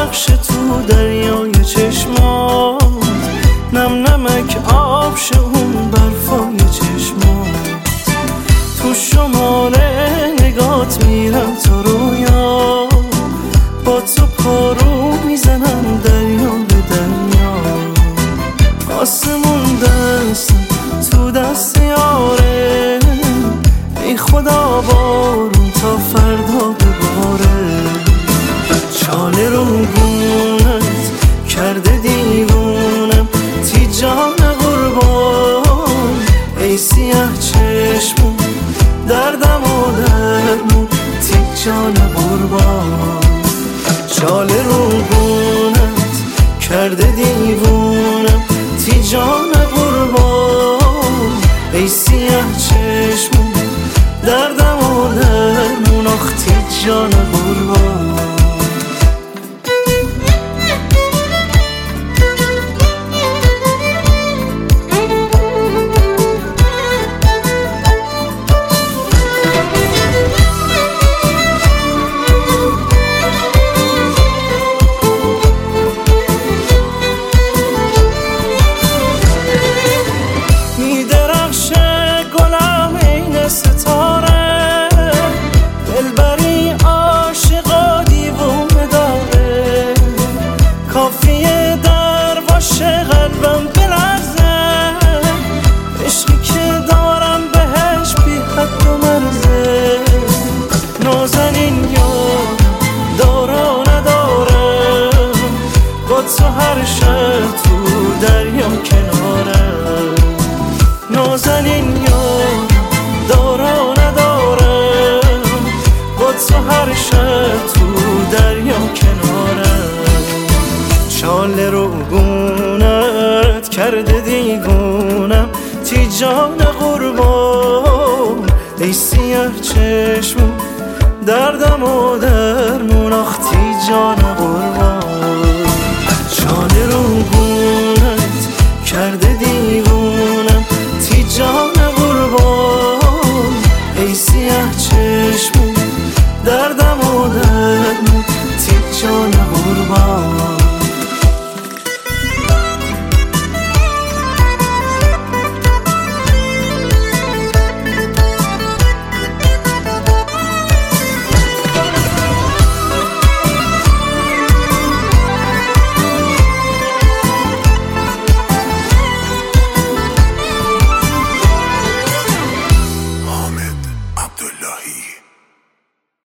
نقش تو دریای چشمات، نم نمک آب شه اون برفای چشمات. تو شمال نگات میرم تا رویا، با تو پارو میزنم دریا به دریا. آسمون دستم تو دست یاره، ای خدا بارون تا فردا بباره. چاله رو گونت کرده دیوونم، تی جان قربان ای سیاه چشمون، دردم و درمون تی جان قربان. چاله رو گونت کرده دیوونم، تی جان قربان ای سیاه چشمون، دردم و درمون آخ تی جان قربان. ستاره دلبری عاشقا دیوونه داره، کافیه در باشه قلبم بلرزه. عشقی که دارم بهش بی حد و مرزه. نازنین یار دارا نداره، با تو هر شب تو دریا کناره. نازنین یار دارا نداره، با تو هر شب تو دریا کناره. چاله رو گونت کرده دیوونم، تی جان قربان ای سیاه چشمون، دردم و